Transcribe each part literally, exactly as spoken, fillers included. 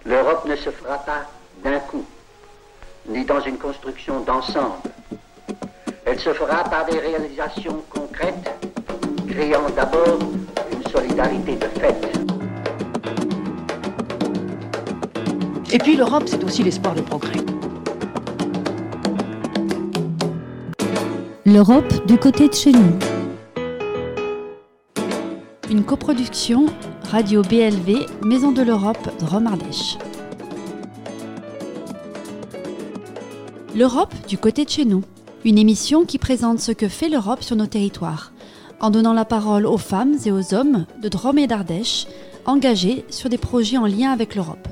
L'Europe ne se fera pas d'un coup, ni dans une construction d'ensemble. Elle se fera par des réalisations concrètes, créant d'abord une solidarité de fait. Et puis l'Europe, c'est aussi l'espoir de progrès. L'Europe du côté de chez nous. Une coproduction Radio B L V, Maison de l'Europe, Drôme-Ardèche. L'Europe du côté de chez nous. Une émission qui présente ce que fait l'Europe sur nos territoires, en donnant la parole aux femmes et aux hommes de Drôme et d'Ardèche, engagés sur des projets en lien avec l'Europe.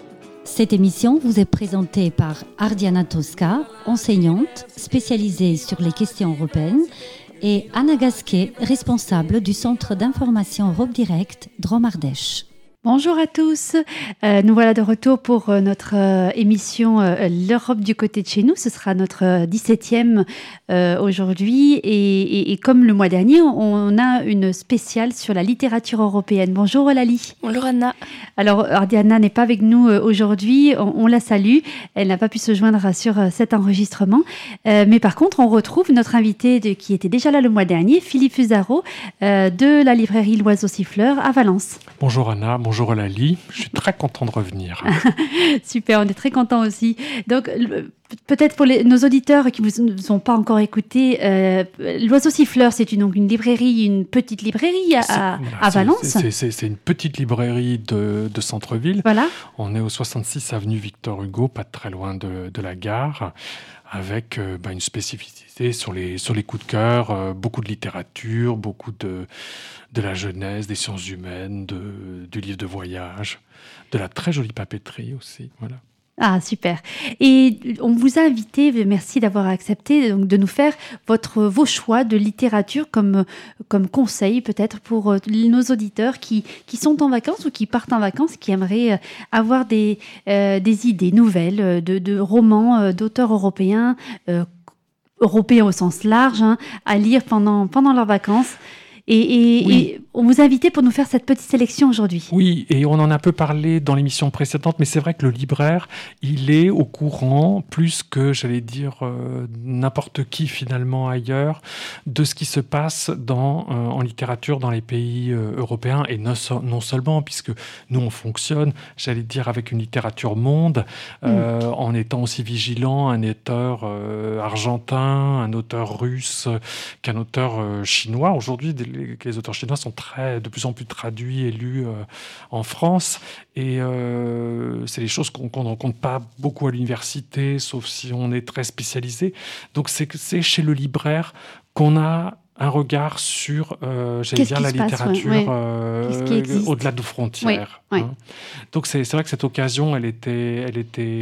Cette émission vous est présentée par Ardiana Tosca, enseignante spécialisée sur les questions européennes, et Anna Gasquet, responsable du Centre d'information Europe Direct Drôme-Ardèche. Bonjour à tous, euh, nous voilà de retour pour euh, notre euh, émission euh, L'Europe du côté de chez nous. Ce sera notre dix-septième euh, aujourd'hui et, et, et comme le mois dernier, on a une spéciale sur la littérature européenne. Bonjour Lali. Bonjour Anna. Alors Ardiana n'est pas avec nous euh, aujourd'hui, on, on la salue, elle n'a pas pu se joindre sur euh, cet enregistrement, euh, mais par contre on retrouve notre invité de, qui était déjà là le mois dernier, Philippe Fusaro euh, de la librairie L'Oiseau Siffleur à Valence. Bonjour Anna, bonjour Bonjour Lali, je suis très content de revenir. Super, on est très contents aussi. Donc, peut-être pour les, nos auditeurs qui ne vous ont pas encore écouté, euh, L'Oiseau Siffleur, c'est une, donc une librairie, une petite librairie à, à, voilà, à Valence. C'est, c'est, c'est, c'est une petite librairie de, de centre-ville. Voilà. On est au soixante-six avenue Victor Hugo, pas très loin de, de la gare, avec euh, bah, une spécificité sur les, sur les coups de cœur, euh, beaucoup de littérature, beaucoup de... de la jeunesse, des sciences humaines, de, du livre de voyage, de la très jolie papeterie aussi. Voilà. Ah, super. Et on vous a invité, merci d'avoir accepté donc, de nous faire votre, vos choix de littérature comme, comme conseil peut-être pour nos auditeurs qui, qui sont en vacances ou qui partent en vacances, qui aimeraient avoir des, euh, des idées nouvelles de, de romans d'auteurs européens, euh, européens au sens large, hein, à lire pendant, pendant leurs vacances. Et, et, oui. et on vous a invité pour nous faire cette petite sélection aujourd'hui. Oui, et on en a un peu parlé dans l'émission précédente, mais c'est vrai que le libraire, il est au courant, plus que, j'allais dire, euh, n'importe qui finalement ailleurs, de ce qui se passe dans, euh, en littérature dans les pays euh, européens, et non, non seulement, puisque nous, on fonctionne, j'allais dire, avec une littérature monde, euh, mm. en étant aussi vigilant, un auteur euh, argentin, un auteur russe, qu'un auteur euh, chinois. Aujourd'hui, des les auteurs chinois sont très, de plus en plus traduits et lus euh, en France. Et euh, c'est des choses qu'on ne rencontre pas beaucoup à l'université, sauf si on est très spécialisé. Donc c'est, c'est chez le libraire qu'on a un regard sur, euh, j'allais dire, la littérature passe, ouais, ouais. euh, au-delà de frontières. Oui, hein. oui. Donc c'est, c'est vrai que cette occasion, elle était, elle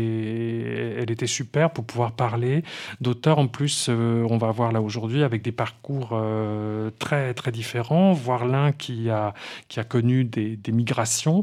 était, elle était super pour pouvoir parler d'auteurs. En plus, euh, on va voir là aujourd'hui avec des parcours euh, très très différents, voire l'un qui a qui a connu des, des migrations.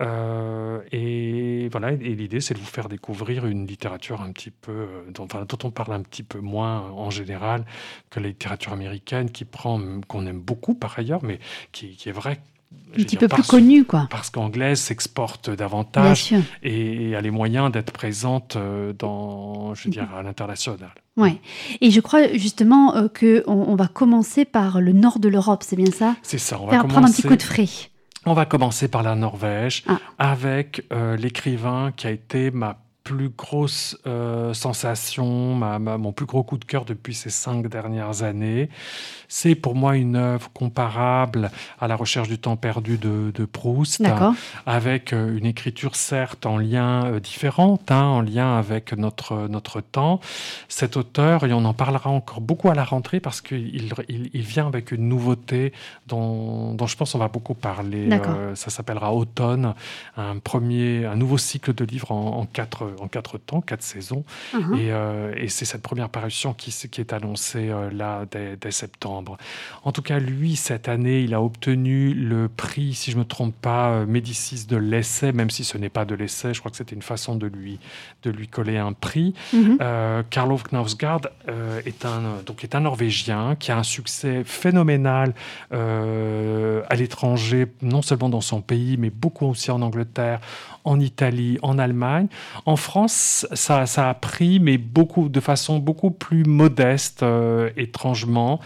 Euh, et voilà. Et l'idée, c'est de vous faire découvrir une littérature un petit peu, dont, enfin, dont on parle un petit peu moins en général que la littérature américaine, qui prend, qu'on aime beaucoup par ailleurs, mais qui, qui est vrai. Un petit dire, peu parce, plus connue, quoi. Parce qu'anglaise s'exporte davantage et, et a les moyens d'être présente dans, je veux dire, à l'international. Oui, et je crois justement euh, qu'on on va commencer par le nord de l'Europe, c'est bien ça ? C'est ça, on va Faire commencer... prendre un petit coup de frais. On va commencer par la Norvège, ah. avec euh, l'écrivain qui a été ma plus grosse euh, sensation, ma, ma, mon plus gros coup de cœur depuis ces cinq dernières années. C'est pour moi une œuvre comparable à La recherche du temps perdu de, de Proust, D'accord. avec euh, une écriture certes en lien euh, différente, hein, en lien avec notre, notre temps. Cet auteur, et on en parlera encore beaucoup à la rentrée, parce qu'il il, il vient avec une nouveauté dont, dont je pense on va beaucoup parler. Euh, ça s'appellera Automne, un, premier, un nouveau cycle de livres en, en quatre quatre, en quatre temps, quatre saisons. Uh-huh. Et, euh, et c'est cette première parution qui, qui est annoncée euh, là dès, dès septembre. En tout cas, lui, cette année, il a obtenu le prix, si je ne me trompe pas, euh, Médicis de l'essai, même si ce n'est pas de l'essai. Je crois que c'était une façon de lui, de lui coller un prix. Mm-hmm. Euh, Karl Ove Knausgaard euh, est, un, donc est un Norvégien qui a un succès phénoménal euh, à l'étranger, non seulement dans son pays, mais beaucoup aussi en Angleterre, en Italie, en Allemagne. En France, ça, ça a pris, mais beaucoup, de façon beaucoup plus modeste, euh, étrangement.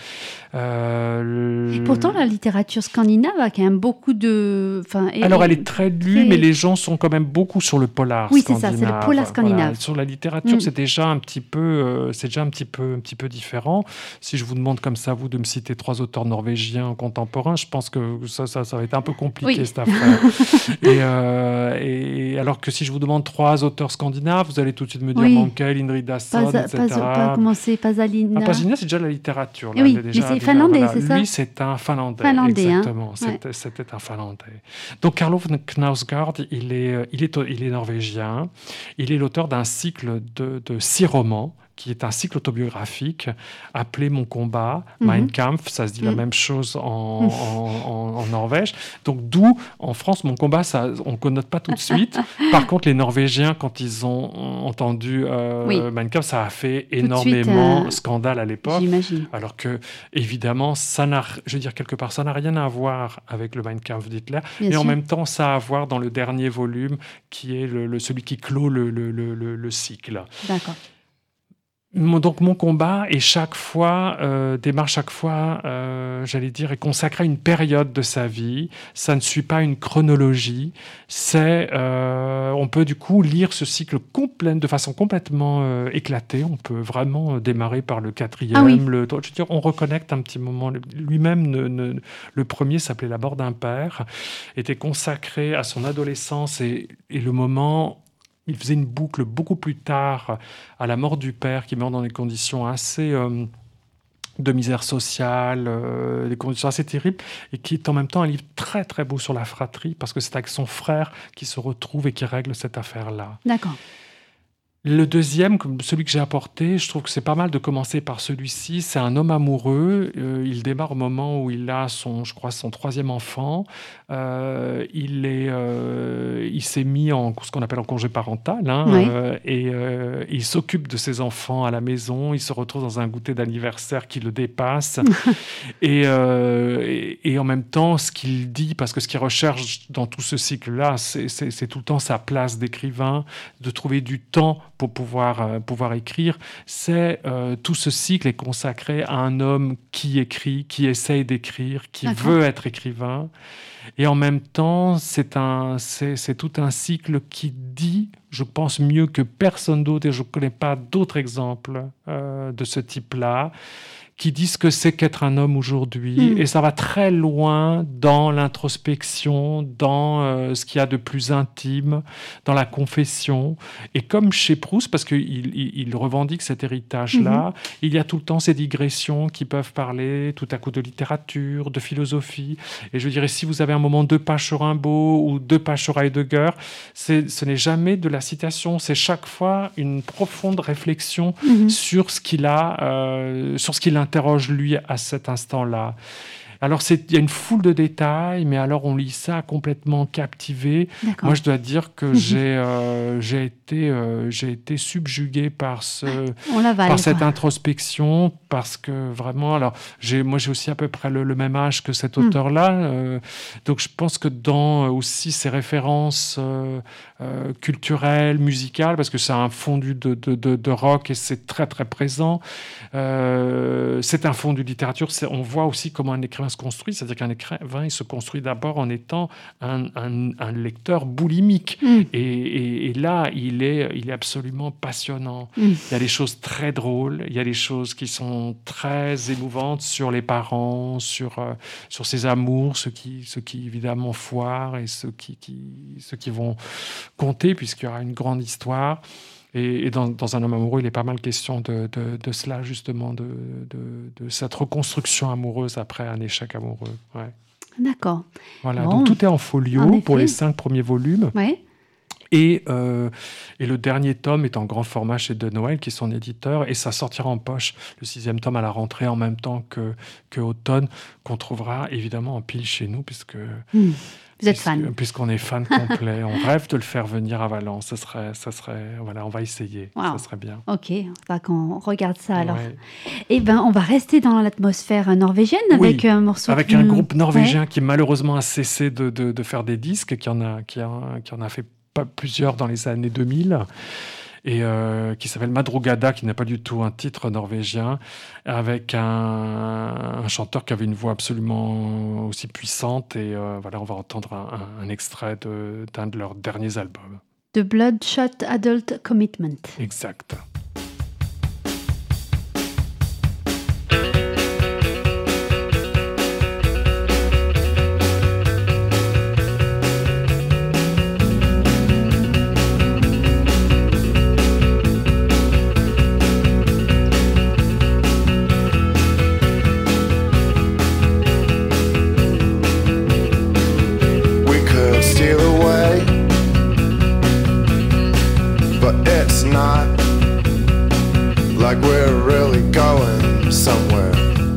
Euh, et pourtant, la littérature scandinave a quand même beaucoup de... Enfin, et, Alors, elle est très lue, très... mais les gens sont quand même beaucoup sur le polar oui, scandinave. Oui, c'est ça, c'est le polar scandinave. Voilà. Sur la littérature, mm. c'est déjà un petit peu, euh, c'est déjà un petit peu, un petit peu différent. Si je vous demande comme ça, vous, de me citer trois auteurs norvégiens contemporains, je pense que ça, ça, ça va être un peu compliqué, oui. cette affaire. et, euh, et alors que si je vous demande trois auteurs scandinaves, vous allez tout de suite me dire oui. Monkey, Indrid Dason, pas, et cetera. Pas, pas commencer, Pasalina. Ah, Pasalina, c'est déjà la littérature. Là, oui, déjà, mais c'est déjà, finlandais, voilà. c'est ça. Lui, c'est un Finlandais. Finlandais, exactement. Hein. C'était, ouais. c'était un Finlandais. Donc, Karl Ove Knausgaard, il est, il est, il est norvégien. Il est l'auteur d'un cycle de, de six romans, qui est un cycle autobiographique appelé Mon combat, mm-hmm. Mein Kampf, ça se dit mm-hmm. la même chose en, en, en, en Norvège. Donc d'où, en France, Mon combat, ça, on ne connote pas tout de suite. Par contre, les Norvégiens, quand ils ont entendu euh, oui. Mein Kampf, ça a fait énormément suite, euh... scandale à l'époque. J'imagine. Alors que, évidemment, ça n'a, je veux dire, quelque part, ça n'a rien à voir avec le Mein Kampf d'Hitler. Bien mais sûr. En même temps, ça a à voir dans le dernier volume, qui est le, le, celui qui clôt le, le, le, le, le cycle. D'accord. Donc mon combat est chaque fois, euh, démarre chaque fois, euh, j'allais dire, est consacré à une période de sa vie. Ça ne suit pas une chronologie. C'est, euh, on peut du coup lire ce cycle complet, de façon complètement euh, éclatée. On peut vraiment démarrer par le quatrième. Ah oui. le, je veux dire, on reconnecte un petit moment. Lui-même, ne, ne, le premier s'appelait La mort d'un père, était consacré à son adolescence et, et le moment. Il faisait une boucle beaucoup plus tard à la mort du père qui meurt dans des conditions assez euh, de misère sociale, euh, des conditions assez terribles, et qui est en même temps un livre très très beau sur la fratrie parce que c'est avec son frère qui se retrouve et qui règle cette affaire-là. D'accord. Le deuxième, celui que j'ai apporté, je trouve que c'est pas mal de commencer par celui-ci. C'est un homme amoureux. Euh, il démarre au moment où il a son, je crois, son troisième enfant. Euh, il est, euh, il s'est mis en ce qu'on appelle en congé parental, hein, oui. euh, et euh, il s'occupe de ses enfants à la maison. Il se retrouve dans un goûter d'anniversaire qui le dépasse. et, euh, et, et en même temps, ce qu'il dit, parce que ce qu'il recherche dans tout ce cycle-là, c'est, c'est, c'est tout le temps sa place d'écrivain, de trouver du temps pour pouvoir, euh, pouvoir écrire, c'est euh, tout ce cycle est consacré à un homme qui écrit, qui essaye d'écrire, qui D'accord. veut être écrivain. Et en même temps, c'est, un, c'est, c'est tout un cycle qui dit, je pense mieux que personne d'autre, et je ne connais pas d'autres exemples euh, de ce type-là, qui disent ce que c'est qu'être un homme aujourd'hui. Mmh. Et ça va très loin dans l'introspection, dans euh, ce qu'il y a de plus intime, dans la confession. Et comme chez Proust, parce qu'il il, il revendique cet héritage-là, mmh. il y a tout le temps ces digressions qui peuvent parler tout à coup de littérature, de philosophie. Et je dirais, si vous avez un moment deux pages sur Rimbaud ou deux pages sur Heidegger, c'est, ce n'est jamais de la citation, c'est chaque fois une profonde réflexion mmh. sur ce qu'il a, euh, sur ce qu'il a interroge lui à cet instant-là. Alors, il y a une foule de détails, mais alors on lit ça complètement captivé. D'accord. Moi, je dois dire que mmh. j'ai, euh, j'ai, été, euh, j'ai été subjugué par, ce, l'avale, par cette quoi. introspection, parce que vraiment, alors, j'ai, moi, j'ai aussi à peu près le, le même âge que cet auteur-là, mmh. euh, donc je pense que dans aussi ces références euh, euh, culturelles, musicales, parce que c'est un fondu de, de, de, de rock et c'est très, très présent, euh, c'est un fondu de littérature, c'est, on voit aussi comment un écrivain se construit, c'est-à-dire qu'un écrivain, il se construit d'abord en étant un, un, un lecteur boulimique. Mm. Et, et, et là, il est, il est absolument passionnant. Mm. Il y a des choses très drôles, il y a des choses qui sont très émouvantes sur les parents, sur, euh, sur ses amours, ceux qui, ceux qui évidemment foirent et ceux qui, qui, ceux qui vont compter, puisqu'il y aura une grande histoire. Et, et dans, dans Un homme amoureux, il est pas mal question de, de, de cela, justement, de, de, de cette reconstruction amoureuse après un échec amoureux. Ouais. D'accord. Voilà, bon. Donc tout est en folio en pour les cinq premiers volumes. Ouais. Et, euh, et le dernier tome est en grand format chez De Noël, qui est son éditeur, et ça sortira en poche, le sixième tome à la rentrée, en même temps que, que Automne, qu'on trouvera évidemment en pile chez nous, puisque... Mmh. Vous êtes puisque, fan. Puisqu'on est fan complet. On rêve de le faire venir à Valence. Ça serait, ça serait, voilà, on va essayer. Wow. Ça serait bien. Ok, on va qu'on regarde ça alors. Ouais. Eh ben, on va rester dans l'atmosphère norvégienne avec Oui, un morceau. avec plus... un groupe norvégien ouais. qui malheureusement a cessé de, de, de faire des disques, qui en a, qui a, qui en a fait pas plusieurs dans les années deux mille. Et euh, qui s'appelle Madrugada, qui n'a pas du tout un titre norvégien, avec un, un chanteur qui avait une voix absolument aussi puissante. Et euh, voilà, on va entendre un, un, un extrait de, d'un de leurs derniers albums. The Bloodshot Adult Commitment. Exact. Like we're really going somewhere.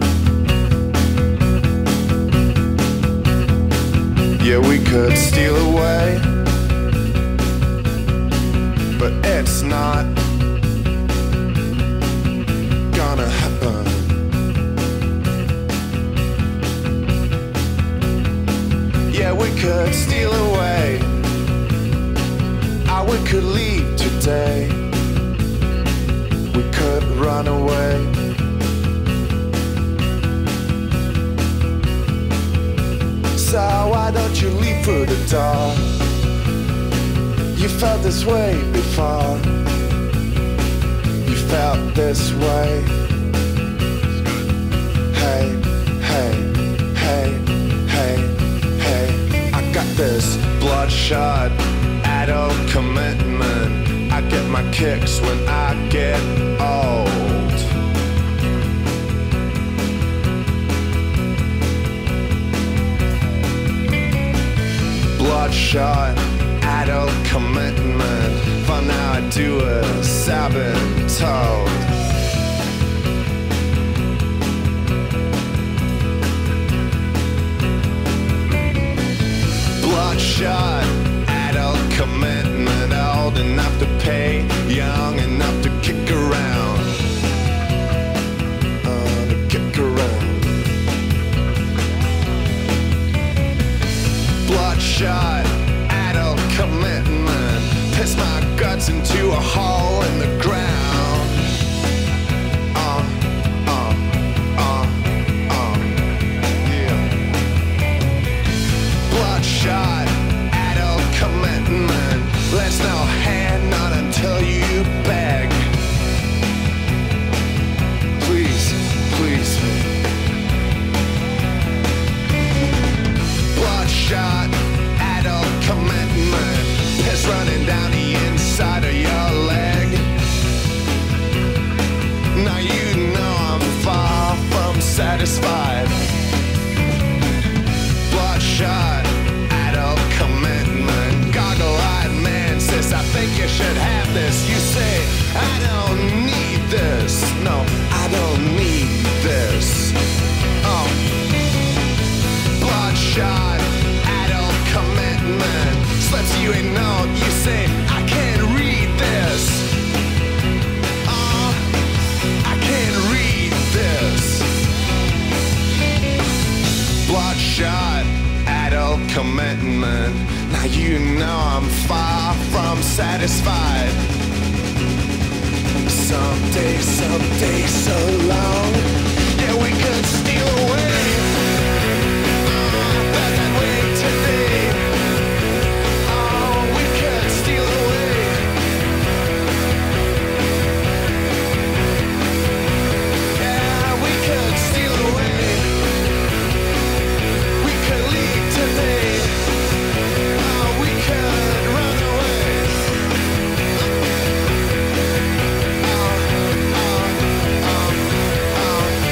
Yeah, we could steal away, but it's not gonna happen. Yeah, we could steal away, or we could leave today. We could run away. So why don't you leave through the door? You felt this way before. You felt this way. Hey, hey, hey, hey, hey. I got this bloodshot adult commitment. I get my kicks when I get old. Bloodshot, adult commitment. For now I do as I've been told. Bloodshot, adult commitment. Old enough to pay, young enough to kick around. Uh, to kick around. Bloodshot, adult commitment. Piss my guts into a hole in the ground. Uh, uh, uh, uh, yeah. Bloodshot, adult commitment. Let's no hand, not until you beg. Please, please. Bloodshot, adult commitment. Piss running down the inside of your leg. Now you know I'm far from satisfied. Bloodshot, adult commitment. Goggle-eyed man says, I think you should have this. You say, I don't need this. No, I don't need this. Oh. Bloodshot, adult commitment. Slips you a note, you say, I can't read this. Oh, I can't read this. Bloodshot, adult commitment. Now you know I'm far from satisfied. Someday, someday, so long. Yeah, we could steal away. Uh, but I'd wait today. Oh, we could steal away. Yeah, we could steal away. We could leave today. Oh, we could run away. Oh, oh, oh, oh,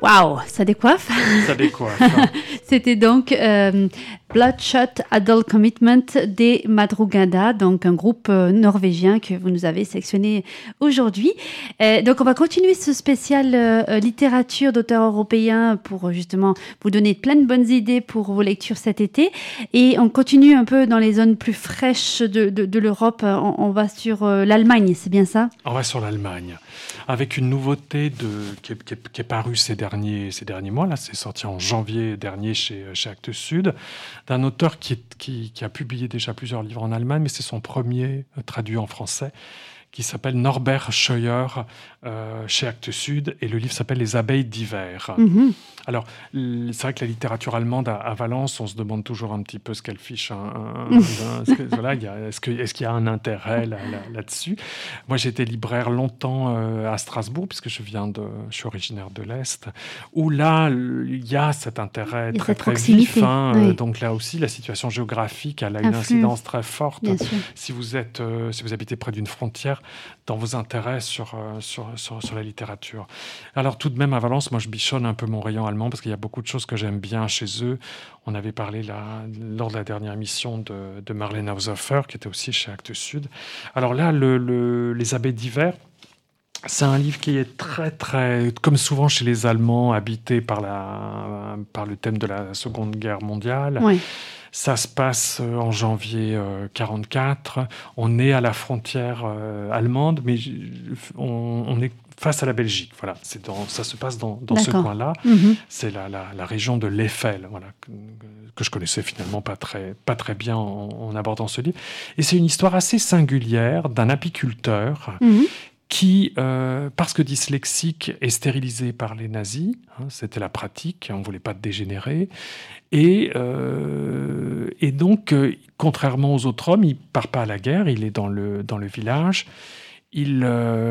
Waouh, ça décoiffe. Ça décoiffe. C'était donc euh, Bloodshot Adult Commitment des Madrugada, donc un groupe euh, norvégien que vous nous avez sélectionné aujourd'hui. Euh, donc on va continuer ce spécial euh, littérature d'auteurs européens pour justement vous donner plein de bonnes idées pour vos lectures cet été. Et on continue un peu dans les zones plus fraîches de, de, de l'Europe. On, on va sur euh, l'Allemagne, c'est bien ça ? On va sur l'Allemagne, avec une nouveauté de, qui, est, qui, est, qui est parue ces derniers, ces derniers mois. Là, c'est sorti en janvier dernier chez, chez Actes Sud, d'un auteur qui, est, qui, qui a publié déjà plusieurs livres en Allemagne, mais c'est son premier euh, traduit en français, qui s'appelle Norbert Scheuer, euh, chez Actes Sud, et le livre s'appelle Les abeilles d'hiver. Mm-hmm. Alors, c'est vrai que la littérature allemande à, à Valence, on se demande toujours un petit peu ce qu'elle fiche. Un, un, un, est-ce, que, voilà, y a, est-ce, que, est-ce qu'il y a un intérêt là, là, là-dessus ? Moi, j'ai été libraire longtemps euh, à Strasbourg, puisque je viens de, je suis originaire de l'Est, où là, il y a cet intérêt très, très vif. Hein, oui. euh, donc là aussi, la situation géographique, elle a une incidence très forte. Si vous êtes, euh, si vous habitez près d'une frontière, dans vos intérêts sur, euh, sur, sur, sur la littérature. Alors tout de même, à Valence, moi je bichonne un peu mon rayon allemand parce qu'il y a beaucoup de choses que j'aime bien chez eux. On avait parlé là, lors de la dernière émission de, de Marlene Haushofer, qui était aussi chez Actes Sud. Alors là, le, le, Les abeilles d'hiver, c'est un livre qui est très, très, comme souvent chez les Allemands, habité par, la, par le thème de la Seconde Guerre mondiale. Oui. Ça se passe en janvier euh, quarante-quatre. On est à la frontière euh, allemande, mais on, on est face à la Belgique. Voilà, c'est dans, ça se passe dans, dans ce coin-là. Mm-hmm. C'est la, la, la région de l'Eifel, voilà, que, que je connaissais finalement pas très, pas très bien en, en abordant ce livre. Et c'est une histoire assez singulière d'un apiculteur. Mm-hmm. qui, euh, parce que dyslexique, est stérilisé par les nazis. Hein, c'était la pratique, on ne voulait pas dégénérer. Et, euh, et donc, euh, contrairement aux autres hommes, il ne part pas à la guerre, il est dans le, dans le village. Il,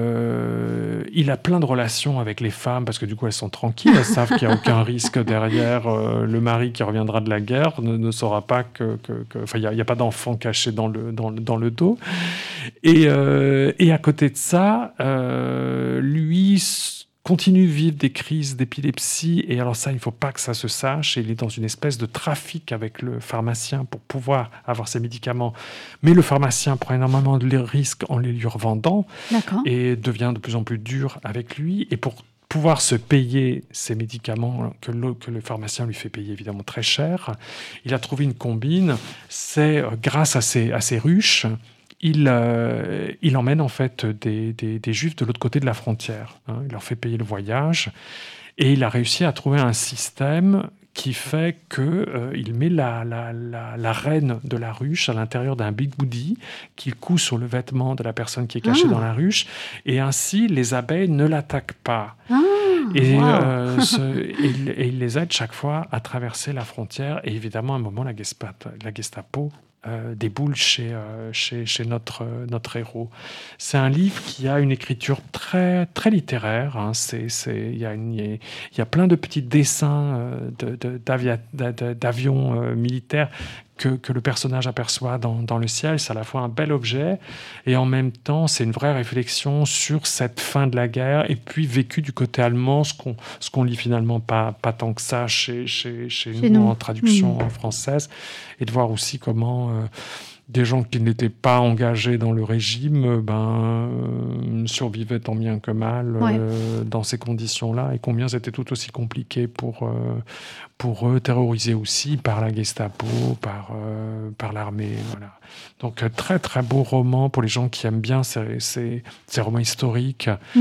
euh, il a plein de relations avec les femmes, parce que du coup, elles sont tranquilles, elles savent qu'il n'y a aucun risque derrière. Euh, le mari qui reviendra de la guerre ne, ne saura pas que... que, que enfin, il n'y a, a pas d'enfant caché dans le, dans, dans le dos. Et, euh, et à côté de ça, euh, lui continue de vivre des crises d'épilepsie. Et alors ça, il ne faut pas que ça se sache. Et il est dans une espèce de trafic avec le pharmacien pour pouvoir avoir ses médicaments. Mais le pharmacien prend énormément de risques en les lui revendant. D'accord. Et devient de plus en plus dur avec lui. Et pour pouvoir se payer ces médicaments que le, que le pharmacien lui fait payer évidemment très cher, il a trouvé une combine. C'est grâce à ces, à ces ruches, Il, euh, il emmène en fait des, des, des Juifs de l'autre côté de la frontière. Hein. Il leur fait payer le voyage et il a réussi à trouver un système qui fait qu'il euh, met la, la, la, la reine de la ruche à l'intérieur d'un bigoudi qu'il coud sur le vêtement de la personne qui est cachée ah. dans la ruche, et ainsi les abeilles ne l'attaquent pas. Ah, et, wow. euh, ce, et, et il les aide chaque fois à traverser la frontière, et évidemment à un moment la Gestapo, la Gestapo Euh, déboule chez, euh, chez, chez notre, euh, notre héros. C'est un livre qui a une écriture très, très littéraire. Hein. C'est, c'est, il y a une, il y a plein de petits dessins euh, de, de, d'avia, d'avions euh, militaires que, que le personnage aperçoit dans, dans le ciel. C'est à la fois un bel objet et en même temps, c'est une vraie réflexion sur cette fin de la guerre et puis vécu du côté allemand, ce qu'on, ce qu'on lit finalement pas, pas tant que ça chez, chez, chez, chez nous, nous en traduction mmh. française, et de voir aussi comment euh, des gens qui n'étaient pas engagés dans le régime ben, euh, survivaient tant bien que mal euh, ouais. dans ces conditions-là, et combien c'était tout aussi compliqué pour, euh, pour eux, terrorisés aussi par la Gestapo, par, euh, par l'armée. Voilà. Donc, très, très beau roman pour les gens qui aiment bien ces, ces, ces romans historiques, mm.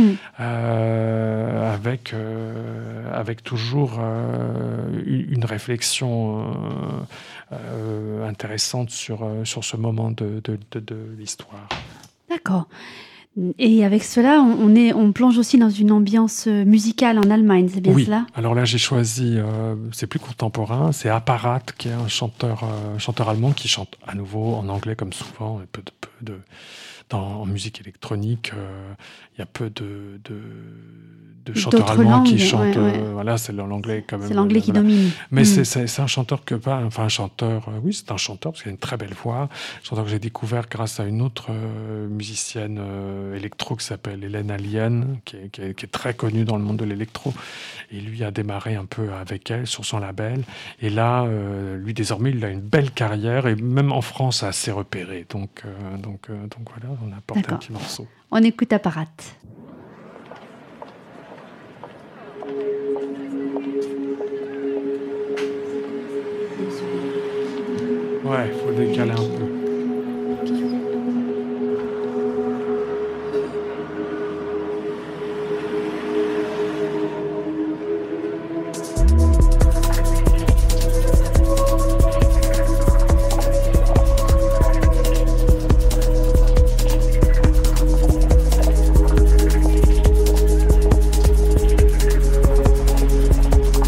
euh, avec, euh, avec toujours euh, une réflexion euh, euh, intéressante sur, sur ce moment de, de, de, de l'histoire. D'accord. Et avec cela, on, est, on plonge aussi dans une ambiance musicale en Allemagne, c'est bien oui. cela ? Alors là, j'ai choisi, euh, c'est plus contemporain, c'est Apparat, qui est un chanteur, euh, chanteur allemand qui chante à nouveau en anglais comme souvent, et peu, peu, de dans, en musique électronique, euh, il y a peu de, de, de chanteurs D'autres allemands langues, qui chantent. ouais, ouais. Euh, voilà, c'est l'anglais quand même. C'est l'anglais qui voilà. domine. Mais Mm. c'est, c'est, c'est un chanteur que pas, enfin un chanteur. Euh, oui, c'est un chanteur parce qu'il a une très belle voix. Un chanteur que j'ai découvert grâce à une autre euh, musicienne euh, électro qui s'appelle Hélène Alien, qui est, qui, est, qui est très connue dans le monde de l'électro. Et lui a démarré un peu avec elle sur son label. Et là, euh, lui désormais, il a une belle carrière et même en France, assez repéré. Donc, euh, donc, euh, donc voilà, on a apporté D'accord. un petit morceau. On écoute Apparat. Ouais, il faut décaler un peu.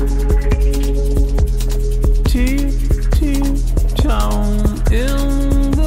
Town in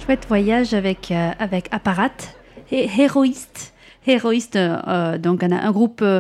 chouette voyage avec, euh, avec Apparat et Héroïste. Héroïste, euh, donc un, un groupe, euh,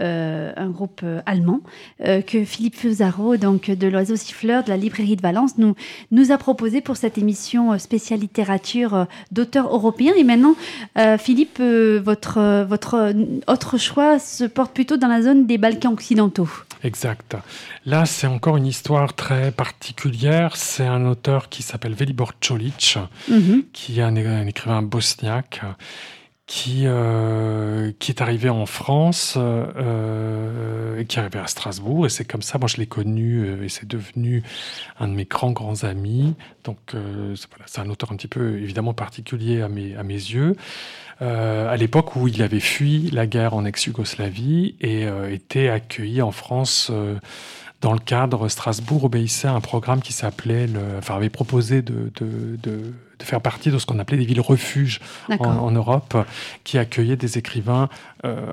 un groupe euh, allemand euh, que Philippe Fusaro, donc de l'Oiseau Siffleur de la librairie de Valence, nous, nous a proposé pour cette émission spéciale littérature euh, d'auteurs européens. Et maintenant, euh, Philippe, euh, votre, votre autre choix se porte plutôt dans la zone des Balkans occidentaux. Exact. Là, c'est encore une histoire très particulière. C'est un auteur qui s'appelle Velibor Čolić, mm-hmm. qui est un, un écrivain bosniaque, qui, euh, qui est arrivé en France euh, et qui est arrivé à Strasbourg. Et c'est comme ça, moi je l'ai connu euh, et c'est devenu un de mes grands, grands amis. Donc euh, c'est, voilà, c'est un auteur un petit peu évidemment particulier à mes, à mes yeux. Euh, à l'époque où il avait fui la guerre en ex-Yougoslavie et euh, était accueilli en France euh, dans le cadre, Strasbourg obéissait à un programme qui s'appelait, le, enfin avait proposé de, de, de, de faire partie de ce qu'on appelait des villes refuges en, en Europe, qui accueillaient des écrivains euh,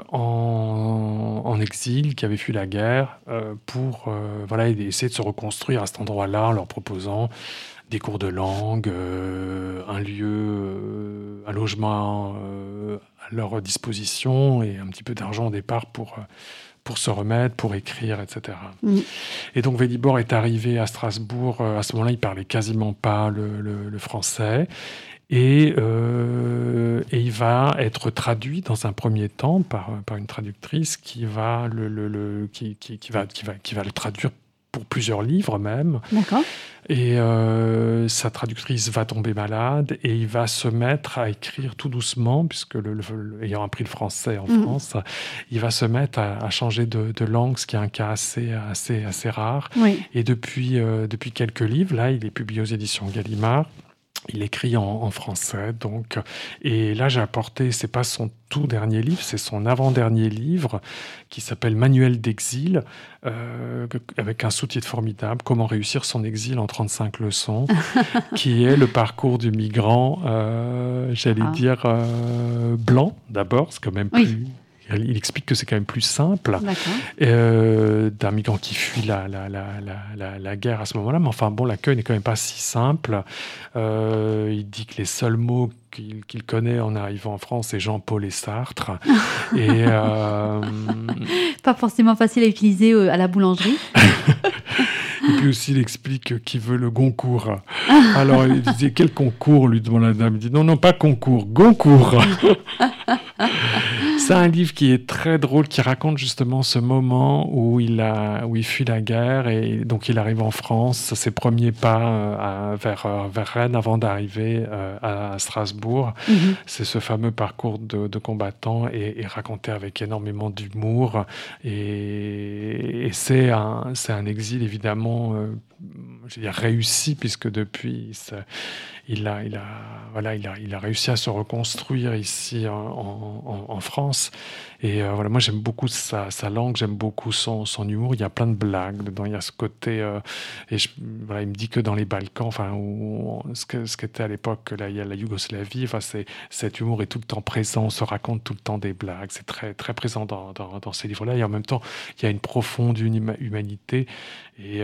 en, en exil, qui avaient fui la guerre, euh, pour euh, voilà, essayer de se reconstruire à cet endroit-là, en leur proposant des cours de langue, euh, un lieu, euh, un logement euh, à leur disposition et un petit peu d'argent au départ pour... Euh, pour se remettre, pour écrire, et cetera. Mmh. Et donc Velibor est arrivé à Strasbourg, à ce moment-là, il parlait quasiment pas le, le, le français, et, euh, et il va être traduit dans un premier temps par, par une traductrice qui va le, le, le, qui, qui, qui, va, qui, va, qui va le traduire pour plusieurs livres même. D'accord. Et euh, sa traductrice va tomber malade et il va se mettre à écrire tout doucement, puisque le, le, le, ayant appris le français en mmh. France, il va se mettre à, à changer de, de langue, ce qui est un cas assez, assez, assez rare. Oui. Et depuis, euh, depuis quelques livres, là, il est publié aux éditions Gallimard. Il écrit en, en français, donc. Et là, j'ai apporté, c'est pas son tout dernier livre, c'est son avant-dernier livre qui s'appelle Manuel d'exil, euh, avec un sous-titre formidable, Comment réussir son exil en trente-cinq leçons, qui est le parcours du migrant, euh, j'allais ah. dire euh, blanc d'abord, c'est quand même plus. Oui. Il explique que c'est quand même plus simple euh, d'un migrant qui fuit la, la, la, la, la guerre à ce moment-là. Mais enfin, bon, l'accueil n'est quand même pas si simple. Euh, il dit que les seuls mots qu'il, qu'il connaît en arrivant en France, c'est Jean-Paul et Sartre. et, euh... Pas forcément facile à utiliser à la boulangerie. Et puis aussi, il explique qu'il veut le Goncourt. Alors, il disait, quel concours, lui demande la dame. Il dit, non, non, pas concours, Goncourt. C'est un livre qui est très drôle, qui raconte justement ce moment où il, a, où il fuit la guerre et donc il arrive en France, ses premiers pas euh, à, vers, euh, vers Rennes avant d'arriver euh, à Strasbourg. Mm-hmm. C'est ce fameux parcours de, de combattant et, et raconté avec énormément d'humour. Et, et c'est, un, c'est un exil évidemment euh, je veux dire, réussi, puisque depuis... Ça, Il a, il, a, voilà, il, a, il a réussi à se reconstruire ici en, en, en France. Et euh, voilà, moi, j'aime beaucoup sa, sa langue, j'aime beaucoup son, son humour. Il y a plein de blagues dedans. Il y a ce côté... Euh, et je, voilà, il me dit que dans les Balkans, enfin, où, ce, que, ce qu'était à l'époque la, la Yougoslavie, enfin, c'est, cet humour est tout le temps présent. On se raconte tout le temps des blagues. C'est très, très présent dans, dans, dans ces livres-là. Et en même temps, il y a une profonde humanité. Et,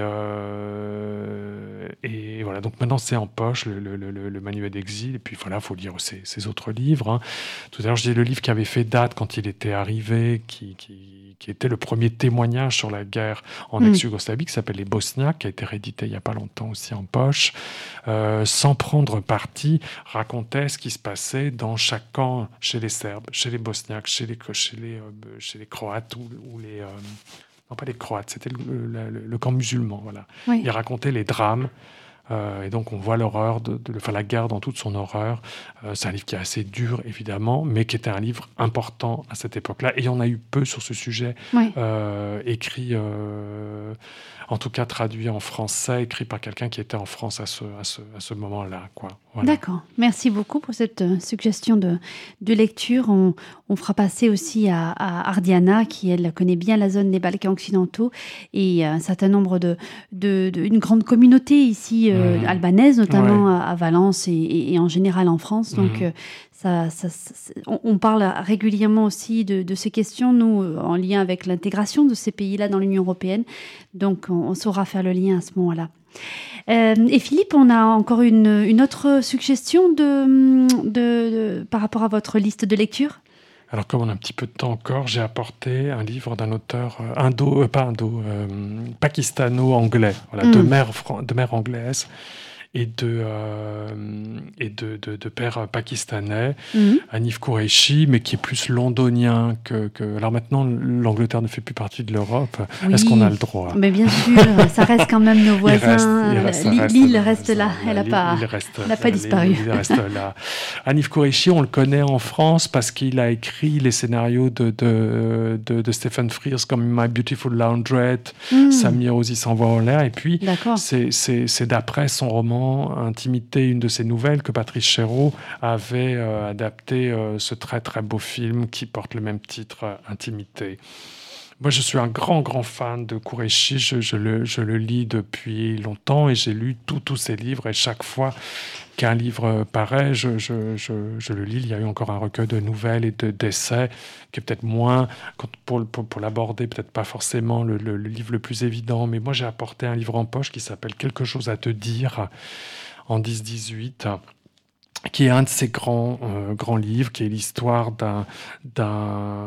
euh, et voilà, donc maintenant, c'est en poche, le, le, le, le manuel d'exil. Et puis voilà, il faut lire ses, ses autres livres. Hein. Tout à l'heure, je disais le livre qui avait fait date quand il était arrivé, qui, qui, qui était le premier témoignage sur la guerre en mmh. ex-Yougoslavie, qui s'appelle Les Bosniaques, qui a été réédité il n'y a pas longtemps aussi en poche. Euh, sans prendre parti, racontait ce qui se passait dans chaque camp, chez les Serbes, chez les Bosniaques, chez les, chez les, euh, chez les Croates ou, ou les... Euh, non, pas les Croates, c'était le, le, le camp musulman. Voilà. Oui. Il racontait les drames. Euh, et donc, on voit l'horreur, de, de, enfin, la guerre dans toute son horreur. Euh, c'est un livre qui est assez dur, évidemment, mais qui était un livre important à cette époque-là. Et il y en a eu peu sur ce sujet, oui. euh, écrit, euh, en tout cas traduit en français, écrit par quelqu'un qui était en France à ce, à ce, à ce moment-là, quoi. Voilà. D'accord. Merci beaucoup pour cette euh, suggestion de, de lecture. On, on fera passer aussi à, à Ardiana, qui, elle, connaît bien la zone des Balkans occidentaux et un certain nombre de... de, de une grande communauté ici, euh, mmh. albanaise, notamment ouais. à, à Valence et, et, et en général en France. Donc, mmh. euh, ça, ça, ça, on, on parle régulièrement aussi de, de ces questions, nous, en lien avec l'intégration de ces pays-là dans l'Union européenne. Donc, on, on saura faire le lien à ce moment-là. Euh, et Philippe, on a encore une, une autre suggestion de, de, de, par rapport à votre liste de lecture ? Alors, comme on a un petit peu de temps encore, j'ai apporté un livre d'un auteur euh, indo, euh, pas indo, euh, pakistano-anglais, voilà, mm. de mère fran- de mère anglaise et de euh, et de, de, de père pakistanais, mm. Hanif Kureishi, mais qui est plus londonien que, que. Alors maintenant, l'Angleterre ne fait plus partie de l'Europe. Oui. Est-ce qu'on a le droit ? Mais bien sûr, ça reste quand même nos voisins. Il reste, il reste, l'île reste, reste là, elle n'a pas, elle a pas disparu. L'île reste là. Hanif Kureishi, on le connaît en France parce qu'il a écrit les scénarios de de, de, de Stephen Frears comme My Beautiful Laundrette, mm. Samir Ozy s'envoie en l'air, et puis c'est, c'est, c'est d'après son roman Intimité, une de ses nouvelles, que Patrice Chéreau avait euh, adapté euh, ce très très beau film qui porte le même titre, euh, Intimité. Moi, je suis un grand grand fan de Kureishi, je, je, le, je le lis depuis longtemps et j'ai lu tous tous ses livres, et chaque fois qu'un livre paraît, je, je, je, je le lis. Il y a eu encore un recueil de nouvelles et de, d'essais qui est peut-être moins, pour, pour, pour l'aborder, peut-être pas forcément le, le, le livre le plus évident, mais moi j'ai apporté un livre en poche qui s'appelle Quelque chose à te dire, en dix dix-huit, qui est un de ces grands, euh, grands livres, qui est l'histoire d'un, d'un,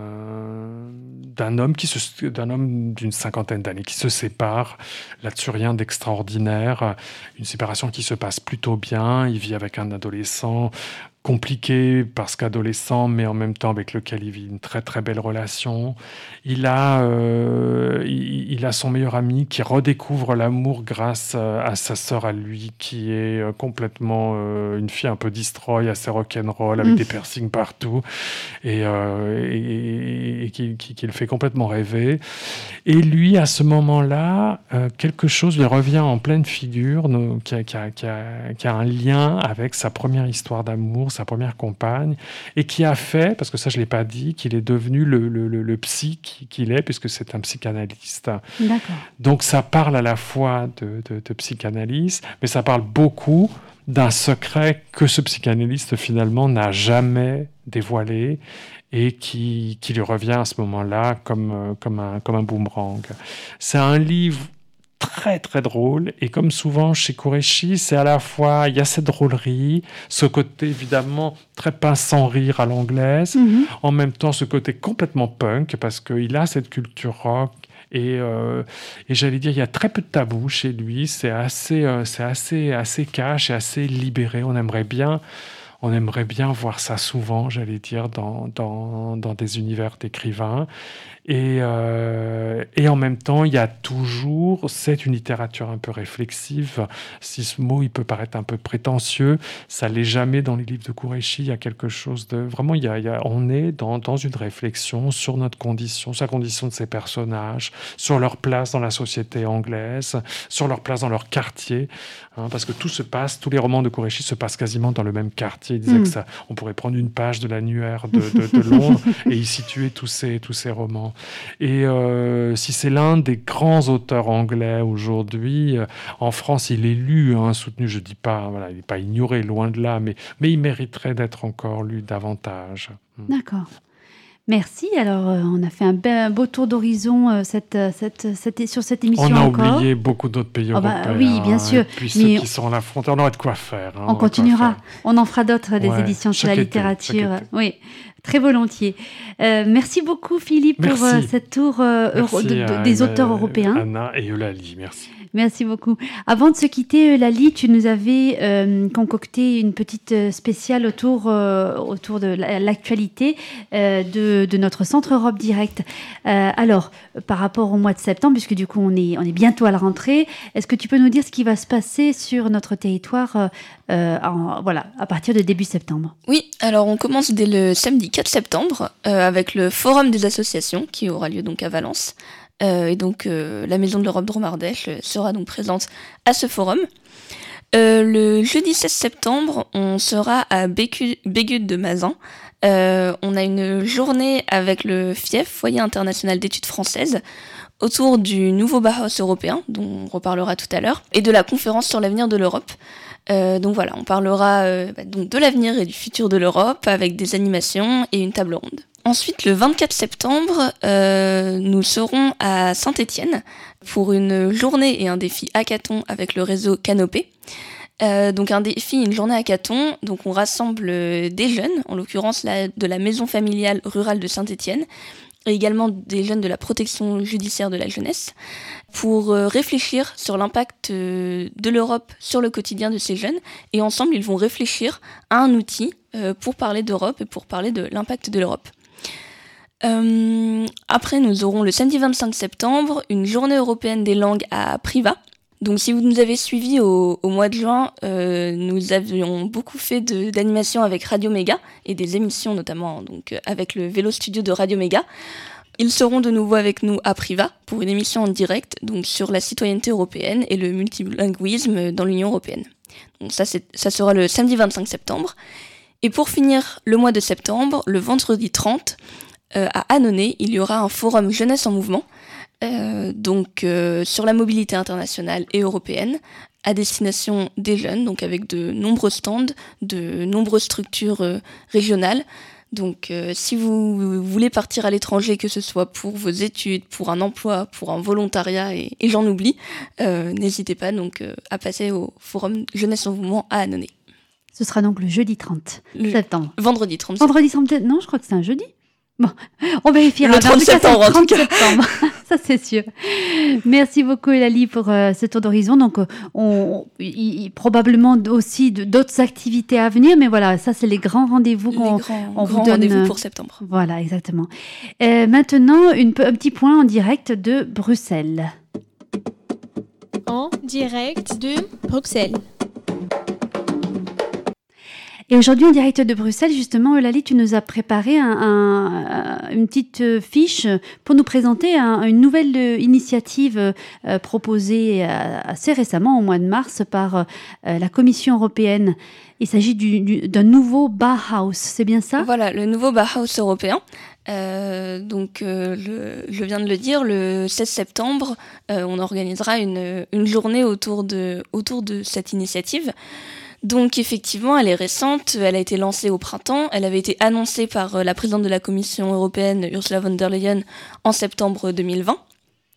d'un homme qui se, d'un homme d'une cinquantaine d'années qui se sépare. Là-dessus, rien d'extraordinaire. Une séparation qui se passe plutôt bien. Il vit avec un adolescent compliqué parce qu'adolescent, mais en même temps avec lequel il vit une très très belle relation. Il a, euh, il, il a son meilleur ami qui redécouvre l'amour grâce à sa sœur à lui, qui est complètement euh, une fille un peu destroy, assez rock'n'roll, avec mmh. des piercings partout, et, euh, et, et, et qui, qui, qui le fait complètement rêver. Et lui, à ce moment-là, euh, quelque chose lui revient en pleine figure, no, qui, a, qui, a, qui, a, qui a un lien avec sa première histoire d'amour, sa première compagne, et qui a fait, parce que ça je ne l'ai pas dit, qu'il est devenu le, le, le, le psy qu'il est, puisque c'est un psychanalyste. D'accord. Donc ça parle à la fois de, de, de psychanalyse, mais ça parle beaucoup d'un secret que ce psychanalyste finalement n'a jamais dévoilé et qui, qui lui revient à ce moment-là comme, comme, un, comme un boomerang. C'est un livre très très drôle, et comme souvent chez Kureishi, c'est à la fois, il y a cette drôlerie, ce côté évidemment très pince sans rire à l'anglaise, mm-hmm. en même temps ce côté complètement punk, parce qu'il a cette culture rock, et, euh, et j'allais dire, il y a très peu de tabous chez lui, c'est assez, euh, c'est assez, assez cash et assez libéré. On aimerait bien On aimerait bien voir ça souvent, j'allais dire, dans, dans, dans des univers d'écrivains. Et, euh, et en même temps, il y a toujours, c'est une littérature un peu réflexive. Si ce mot, il peut paraître un peu prétentieux, ça l'est jamais dans les livres de Kureishi. Il y a quelque chose de... Vraiment, il y a, il y a, on est dans, dans une réflexion sur notre condition, sur la condition de ces personnages, sur leur place dans la société anglaise, sur leur place dans leur quartier. Hein, parce que tout se passe, tous les romans de Kureishi se passent quasiment dans le même quartier. Il disait mmh. que ça, on pourrait prendre une page de l'annuaire de, de, de Londres et y situer tous ces, tous ces romans. Et euh, si c'est l'un des grands auteurs anglais aujourd'hui, euh, en France, il est lu, hein, soutenu, je ne dis pas, voilà, il n'est pas ignoré, loin de là, mais, mais il mériterait d'être encore lu davantage. D'accord. Merci. Alors, euh, on a fait un, be- un beau tour d'horizon euh, cette, cette, cette, sur cette émission. On a encore. oublié beaucoup d'autres pays oh européens. Bah, oui, bien sûr. Et puis mais ceux qui sont à la frontière, on aurait de quoi faire. Hein, on continuera. On en fera d'autres, des ouais, éditions sur la littérature. Été, oui, très volontiers. Euh, merci beaucoup, Philippe, merci. pour euh, cette tour euh, euro- de, de, des euh, auteurs européens. Anna et Eulalie, merci. Merci beaucoup. Avant de se quitter, Eulalie, tu nous avais euh, concocté une petite spéciale autour, euh, autour de l'actualité euh, de, de notre Centre Europe Direct. Euh, alors, par rapport au mois de septembre, puisque du coup on est, on est bientôt à la rentrée, est-ce que tu peux nous dire ce qui va se passer sur notre territoire euh, en, voilà, à partir de début septembre ? Oui, alors on commence dès le samedi quatre septembre euh, avec le Forum des associations qui aura lieu donc à Valence. Euh, et donc euh, la Maison de l'Europe Dromardèche sera donc présente à ce forum. Euh, le jeudi seize septembre, on sera à Bécu- Bégude de Mazan. Euh, on a une journée avec le F I E F, Foyer international d'études françaises, autour du nouveau Bauhaus européen, dont on reparlera tout à l'heure, et de la conférence sur l'avenir de l'Europe. Euh, donc voilà, on parlera euh, bah, donc de l'avenir et du futur de l'Europe avec des animations et une table ronde. Ensuite, le vingt-quatre septembre, euh, nous serons à Saint-Étienne pour une journée et un défi hackathon avec le réseau Canopé. Euh, donc un défi, une journée hackathon, donc on rassemble des jeunes, en l'occurrence la, de la maison familiale rurale de Saint-Étienne, et également des jeunes de la protection judiciaire de la jeunesse, pour euh, réfléchir sur l'impact euh, de l'Europe sur le quotidien de ces jeunes, et ensemble ils vont réfléchir à un outil euh, pour parler d'Europe et pour parler de l'impact de l'Europe. Euh, après, nous aurons le samedi vingt-cinq septembre une journée européenne des langues à Privas. Donc si vous nous avez suivis au, au mois de juin, euh, nous avions beaucoup fait de, d'animations avec Radio Méga et des émissions notamment donc, avec le Vélo Studio de Radio Méga. Ils seront de nouveau avec nous à Privas pour une émission en direct donc, sur la citoyenneté européenne et le multilinguisme dans l'Union européenne. Donc ça, c'est, ça sera le samedi vingt-cinq septembre. Et pour finir le mois de septembre, le vendredi trente, euh, à Annonay, il y aura un forum Jeunesse en Mouvement, euh, donc euh, sur la mobilité internationale et européenne, à destination des jeunes, donc avec de nombreux stands, de nombreuses structures euh, régionales. Donc euh, si vous, vous voulez partir à l'étranger, que ce soit pour vos études, pour un emploi, pour un volontariat, et, et j'en oublie, euh, n'hésitez pas donc euh, à passer au forum Jeunesse en Mouvement à Annonay. Ce sera donc le jeudi trente le septembre. Vendredi trente. Vendredi trente, non, je crois que c'est un jeudi. Bon, on vérifiera. Le trente septembre, en tout cas. Septembre. Ça, c'est sûr. Merci beaucoup, Eulalie, pour euh, ce tour d'horizon. Donc, euh, on, y, y, probablement aussi de, d'autres activités à venir, mais voilà, ça, c'est les grands rendez-vous qu'on les grands, on grands vous donne. Rendez-vous pour septembre. Voilà, exactement. Euh, maintenant, une, un petit point en direct de Bruxelles. En direct de Bruxelles. Et aujourd'hui, en direct de Bruxelles, justement, Eulalie, tu nous as préparé un, un, une petite fiche pour nous présenter un, une nouvelle initiative euh, proposée euh, assez récemment, au mois de mars, par euh, la Commission européenne. Il s'agit du, du, d'un nouveau Bauhaus, c'est bien ça ? Voilà, le nouveau Bauhaus européen. Euh, donc, euh, le, je viens de le dire, le seize septembre, euh, on organisera une, une journée autour de, autour de cette initiative. Donc effectivement, elle est récente, elle a été lancée au printemps, elle avait été annoncée par la présidente de la Commission européenne, Ursula von der Leyen, en septembre deux mille vingt.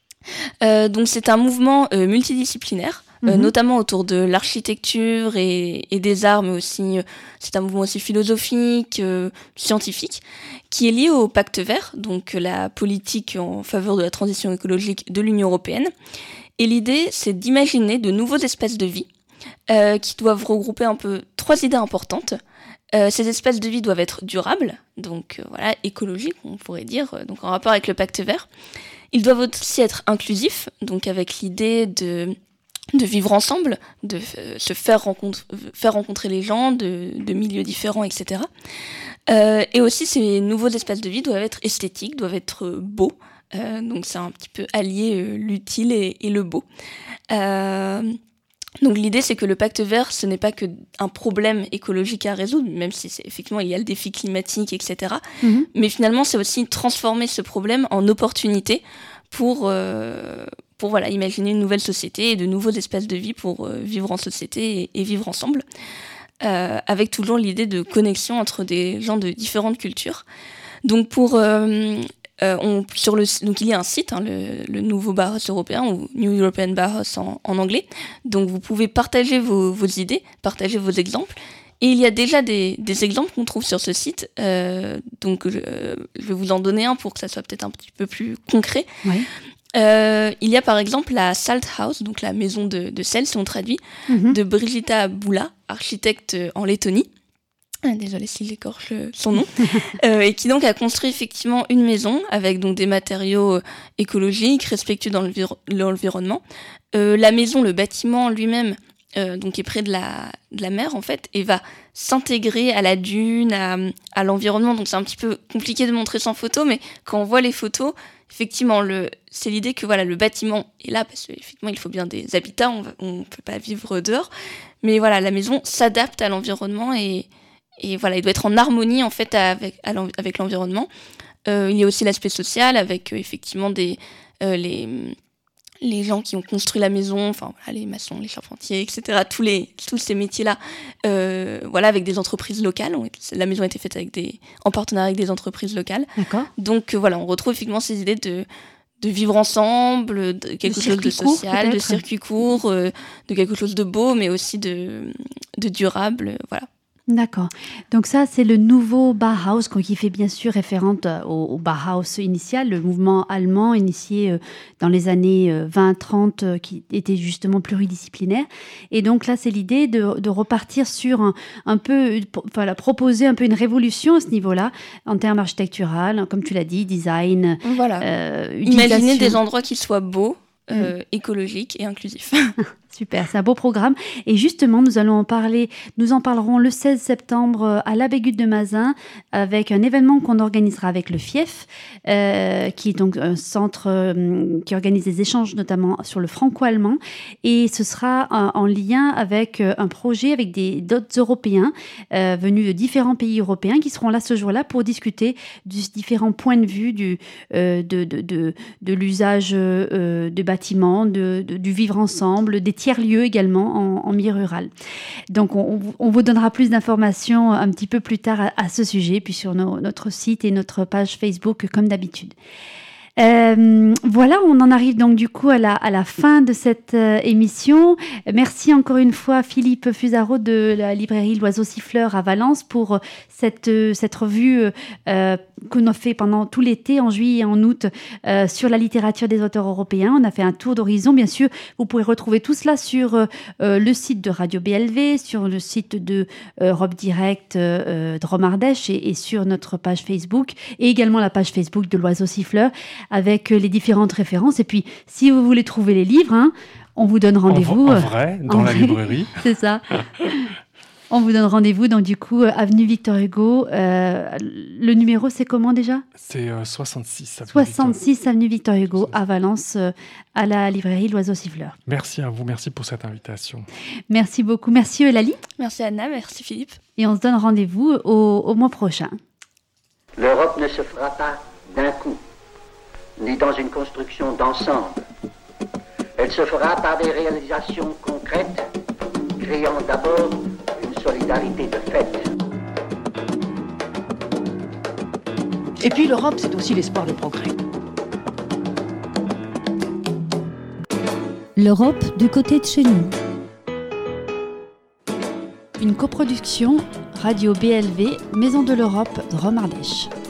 Euh, donc c'est un mouvement euh, multidisciplinaire, mm-hmm. euh, notamment autour de l'architecture et, et des arts, mais aussi, euh, c'est un mouvement aussi philosophique, euh, scientifique, qui est lié au Pacte vert, donc la politique en faveur de la transition écologique de l'Union européenne. Et l'idée, c'est d'imaginer de nouveaux espaces de vie, Euh, qui doivent regrouper un peu trois idées importantes. Euh, ces espaces de vie doivent être durables, donc euh, voilà, écologiques, on pourrait dire, euh, donc en rapport avec le Pacte vert. Ils doivent aussi être inclusifs, donc avec l'idée de, de vivre ensemble, de euh, se faire, rencontre, faire rencontrer les gens de, de milieux différents, et cetera. Euh, et aussi, ces nouveaux espaces de vie doivent être esthétiques, doivent être beaux, euh, donc c'est un petit peu allier euh, l'utile et, et le beau. Euh, Donc l'idée, c'est que le Pacte vert, ce n'est pas qu'un problème écologique à résoudre, même si c'est, effectivement il y a le défi climatique, et cetera. Mm-hmm. Mais finalement, c'est aussi transformer ce problème en opportunité pour, euh, pour voilà, imaginer une nouvelle société et de nouveaux espaces de vie pour euh, vivre en société et, et vivre ensemble, euh, avec toujours l'idée de connexion entre des gens de différentes cultures. Donc pour... Euh, Euh, on, sur le, donc il y a un site, hein, le, le nouveau Bauhaus européen, ou New European Bauhaus en, en anglais. Donc vous pouvez partager vos, vos idées, partager vos exemples. Et il y a déjà des, des exemples qu'on trouve sur ce site. Euh, donc je, je vais vous en donner un pour que ça soit peut-être un petit peu plus concret. Oui. Euh, il y a par exemple la Salt House, donc la maison de, de sel, si on traduit, mm-hmm. de Brigitta Bula, architecte en Lettonie. Désolée si j'écorche son nom, euh, et qui donc a construit effectivement une maison avec donc des matériaux écologiques, respectueux dans l'environnement. Euh, la maison, le bâtiment lui-même, euh, donc est près de la, de la mer en fait, et va s'intégrer à la dune, à, à l'environnement. Donc c'est un petit peu compliqué de montrer sans photo, mais quand on voit les photos, effectivement, le, c'est l'idée que voilà, le bâtiment est là parce qu'effectivement il faut bien des habitats, on ne peut pas vivre dehors, mais voilà, la maison s'adapte à l'environnement et Et voilà, il doit être en harmonie en fait avec, avec l'environnement. Euh, il y a aussi l'aspect social avec euh, effectivement des, euh, les, les gens qui ont construit la maison, enfin voilà, les maçons, les charpentiers, et cetera. Tous les tous ces métiers-là, euh, voilà, avec des entreprises locales. On, la maison a été faite avec des en partenariat avec des entreprises locales. D'accord. Donc euh, voilà, on retrouve effectivement ces idées de de vivre ensemble, de quelque de chose de social, court, de circuit court, euh, de quelque chose de beau, mais aussi de de durable, euh, voilà. D'accord. Donc ça, c'est le nouveau Bauhaus, qui fait bien sûr référence au, au Bauhaus initial, le mouvement allemand initié euh, dans les années euh, vingt trente, euh, qui était justement pluridisciplinaire. Et donc là, c'est l'idée de, de repartir sur un, un peu, voilà, proposer un peu une révolution à ce niveau-là, en termes architectural, comme tu l'as dit, design. Voilà. Euh, Imaginer des endroits qui soient beaux, euh, mmh. écologiques et inclusifs. Super, c'est un beau programme. Et justement, nous allons en parler, nous en parlerons le seize septembre à la Bégude de Mazin, avec un événement qu'on organisera avec le FIEF, euh, qui est donc un centre euh, qui organise des échanges notamment sur le franco-allemand. Et ce sera en, en lien avec un projet avec des, d'autres Européens euh, venus de différents pays européens qui seront là ce jour-là pour discuter de différents points de vue du, euh, de, de, de, de l'usage euh, de bâtiments, de, de, du vivre ensemble, des tiers-lieux également en, en milieu rural. Donc, on, on vous donnera plus d'informations un petit peu plus tard à, à ce sujet, puis sur nos, notre site et notre page Facebook, comme d'habitude. Euh, voilà, on en arrive donc du coup à la, à la fin de cette euh, émission. Merci encore une fois Philippe Fusaro de la librairie L'Oiseau Siffleur à Valence pour cette, cette revue euh, qu'on a fait pendant tout l'été, en juillet et en août, euh, sur la littérature des auteurs européens. On a fait un tour d'horizon. Bien sûr, vous pourrez retrouver tout cela sur euh, le site de Radio B L V, sur le site de euh, Europe Direct euh, Drôme Ardèche et, et sur notre page Facebook, et également la page Facebook de L'Oiseau Siffleur, avec les différentes références. Et puis, si vous voulez trouver les livres, hein, on vous donne rendez-vous. En, en vrai, dans en la vrai, librairie. C'est ça. On vous donne rendez-vous, donc du coup, avenue Victor Hugo. Euh, le numéro, c'est comment déjà ? C'est euh, soixante-six. soixante-six avenue Victor Hugo, à Valence, euh, à la librairie L'Oiseau Siffleur. Merci à vous, merci pour cette invitation. Merci beaucoup. Merci Eulalie. Merci Anna, merci Philippe. Et on se donne rendez-vous au, au mois prochain. L'Europe ne se fera pas d'un coup, ni dans une construction d'ensemble. Elle se fera par des réalisations concrètes, créant d'abord une solidarité de fait. Et puis l'Europe, c'est aussi l'espoir de progrès. L'Europe du côté de chez nous. Une coproduction Radio B L V, Maison de l'Europe, Drôme Ardèche.